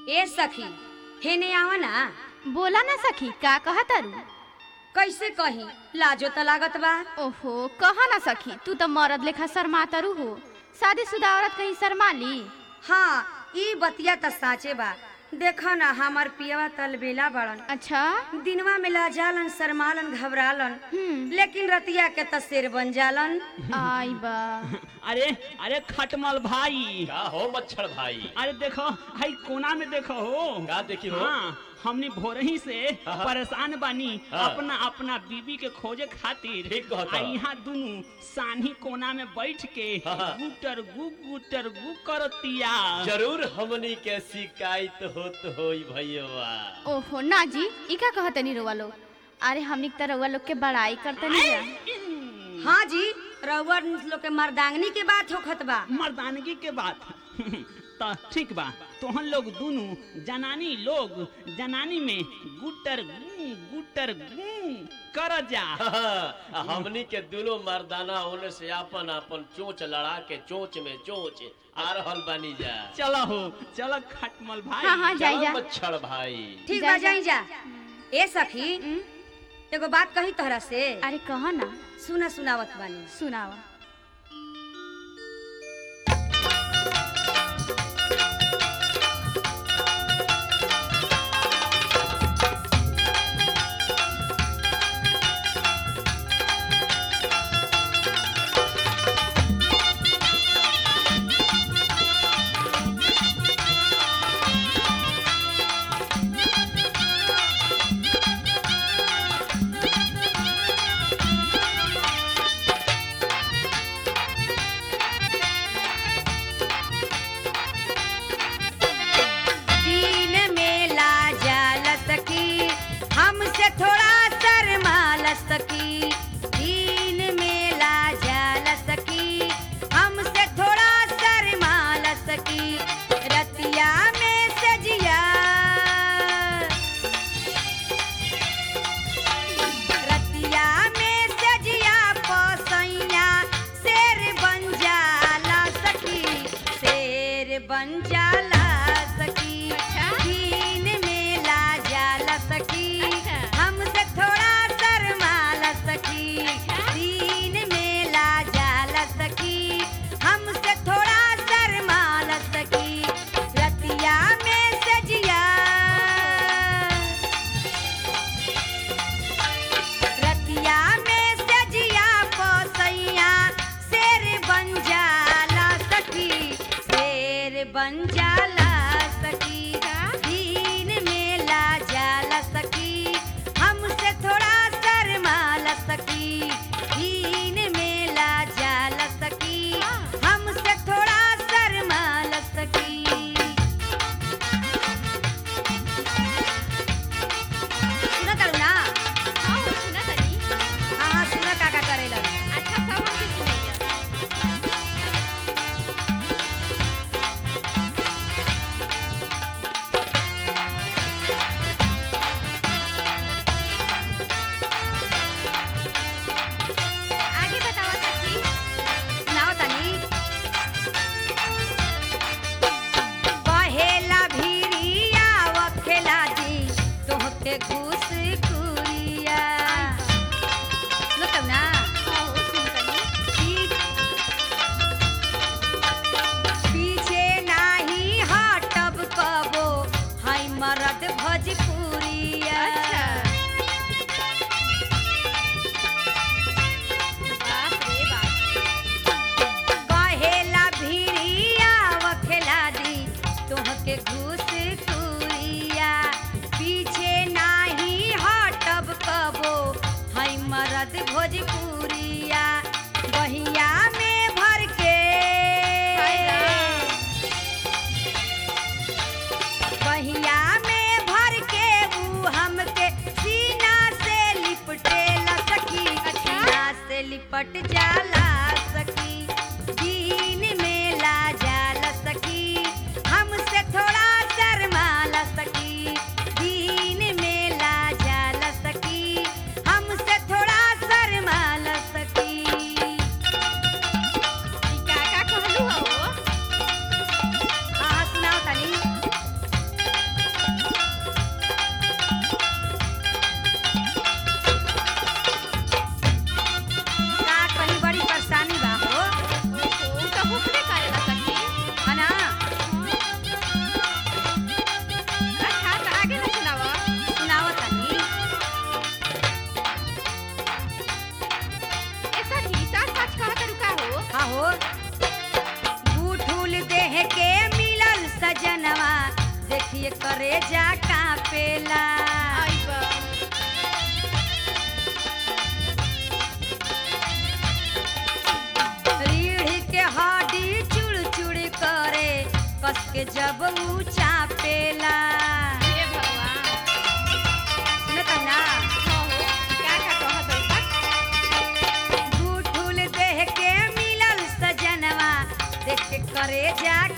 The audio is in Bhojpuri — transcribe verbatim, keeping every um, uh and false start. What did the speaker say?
ए सखी हेने आवा ना। बोला ना सखी का कहा तारू। कैसे कही लाजो त लागत बा। ओहो कहा ना सखी तू तो मर्द लेखा शर्मा तारू हो। शादीशुदा औरत कहीं शर्मा ली। हाँ ई बतिया त साचे बा। देखा ना हमार पियवा तलबेला बड़न। अच्छा दिनवा में लाजालन शर्मालन घबरालन लेकिन रतिया के त शेर बन जालन। आई बा अरे अरे खटमल भाई का हो मच्छर भाई। अरे देखो भाई कोना में देखो हो का देखी हो। हाँ, हमने भोरही से हाँ। परेशान बानी हाँ। अपना अपना बीबी के खोजे खातिर। ठीक कहता। आ यहाँ दोनों सानी कोना में बैठ के हाँ। गुटर गु गुटर गु करतिया। जरूर हमनी के शिकायत होत होई भैया। ओहो ना जी ई का कहते नहीं रोवा लोग। अरे हमनी त रउआ लोग के बड़ाई करते नहीं जा। हाँ जी रउआ लोग के मर्दांगनी के बात होखत बा। मर्दानगी के बात तो ठीक बा। तोहन लोग दोनों जनानी लोग जनानी में गुटर गु गुटर गु कर जा। हाँ, हमनी के दोनों मर्दाना होने से अपन अपन चोंच लड़ा के चोंच में चोंच आ रहल बानी जा। चलो हो चलो खटमल भाई। हाँ हाँ जाई जा। चल मच्छर भाई। ठीक जा, बा जा। जाई जा। ए सखी एगो बात कही तोहरा से। अरे कहा ना सुना सुनावत बानी। सुनावा। दीन में लाजाल सखी हमसे थोड़ा शर्माल सखी। दीन में लाजाल सखी हमसे थोड़ा शर्माल सखी। रतिया में सजिया रतिया में सजिया पसैया शेर बन जाला सखी शेर बन जाला सखी। दीन में लाजाल सखी हमसे थोड़ा शर्माल सखी। दीन में लाजाल सखी हमसे थोड़ा शर्माल सखी। रतिया में सजिया रतिया में सजिया पसैया शेर बन जाला सखी शेर बन जाला सखी। दीन में लाजाल सखी हमसे थोड़ा शर्माल सखी। दीन में लाजाल सखी हमसे थोड़ा शर्माल सखी। सुना करू ना। हाँ हो सुना तनी। हाँ हाँ सुना का का करेला। अच्छा सब हमके सुनाइया। आगे बतावा सखी। सुनाओ तनी। बहेला भिड़िया वखेला दी तोहके घूस कुरिया। सुनो तब ना। हाँ हो सुन तनी। पी- पीछे नाही हटब कबो हाय मरद भोजपुरिया। अच्छा बाप रे बाप। बहेला भिड़िया वखेला दी तोहके घूस कुरिया। पीछे नाही हटब कबो हाय मरद भोजपुरिया। बहिया में भर के बहिया में भर के ऊ हमके सीना से लिपटेला सखी। सीना से लिपट जाला सखी। दीन में लाजाल सखी हमसे थोड़ा शर्माल सखी। दीन में लाजाल सखी हमसे थोड़ा शर्माल सखी। ई का का कहलू हो। हाँ सुनाओ तनी। सजनवा देखिए करे जा कापेला आई बा रीढ़ के हड्डी चुड़ चुड़ करे कस के जब ऊंचा पेला हे भगवान सुनत ना हो हो का का कहत बा झूठुल देह के मिलल सजनवा देख के करे जा